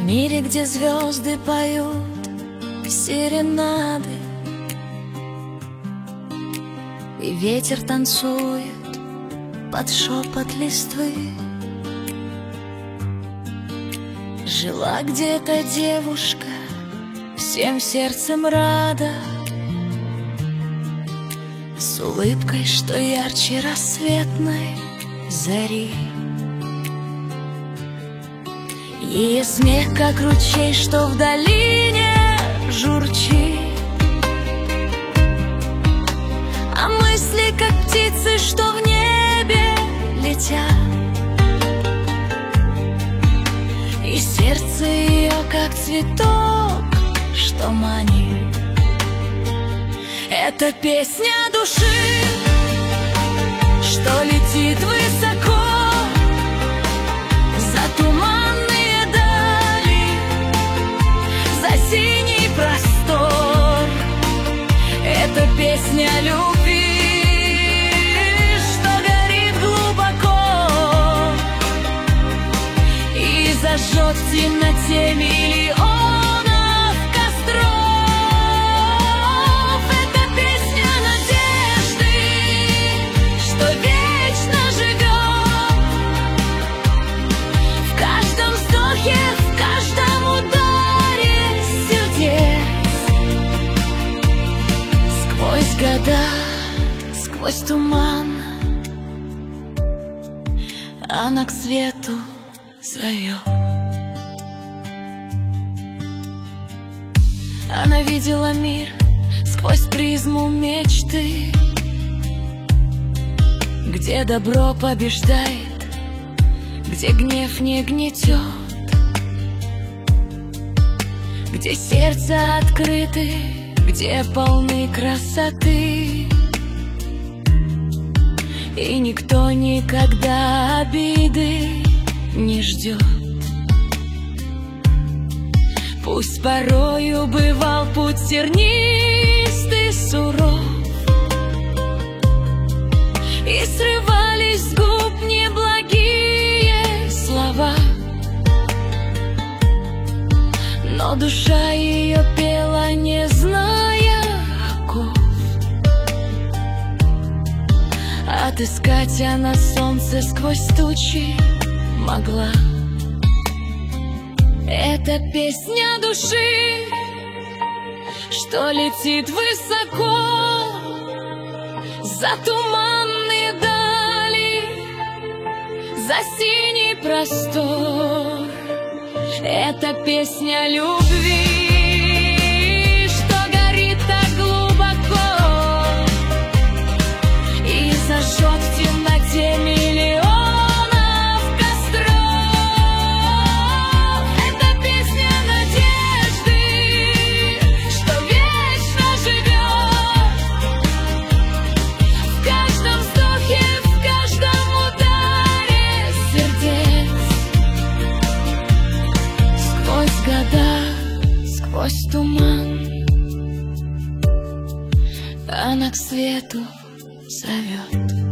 мире, где звезды поют серенады, и ветер танцует под шепот листвы. Жила где-то девушка, всем сердцем рада, с улыбкой, что ярче рассветной зари. Ее смех, как ручей, что в долине журчит, а мысли, как птицы, что в небе летят. И сердце ее, как цветок, что манит. Это песня души, что летит высоко за туманные дали, за синий простор. Это песня любви, что горит глубоко и зажжет в темноте миллионов костров. Это песня надежды, что вечно живет в каждом вздохе, в каждом ударе сердец. Сквозь года, сквозь туман она к свету зовет. Она видела мир сквозь призму мечты, где добро побеждает, где гнев не гнетет, где сердца открыты, где полны красоты, и никто никогда обиды не ждет. Пусть порою бывал путь тернистый, суров, и срывались с губ неблагие слова, но душа ее пела, не зная оков. Отыскать она солнце сквозь тучи могла. Это песня души, что летит высоко за туманные дали, за синий простор. Это песня любви, что горит так глубоко и зажжет в темноте миллионов костров. Это песня надежды, что вечно живет в каждом вздохе, в каждом ударе сердец. Сквозь года, сквозь туман она к свету зовет.